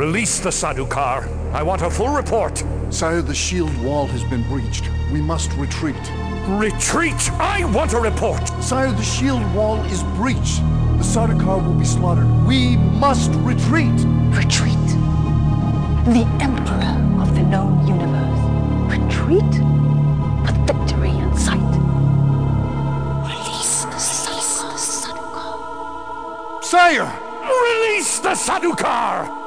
Release the Sardaukar. I want a full report. Sire, the shield wall has been breached. We must retreat. Retreat! I want a report! Sire, the shield wall is breached. The Sardaukar will be slaughtered. We must retreat! Retreat? The Emperor of the known universe. Retreat? With victory in sight. Release the Sardaukar. Sire! Release the Sardaukar!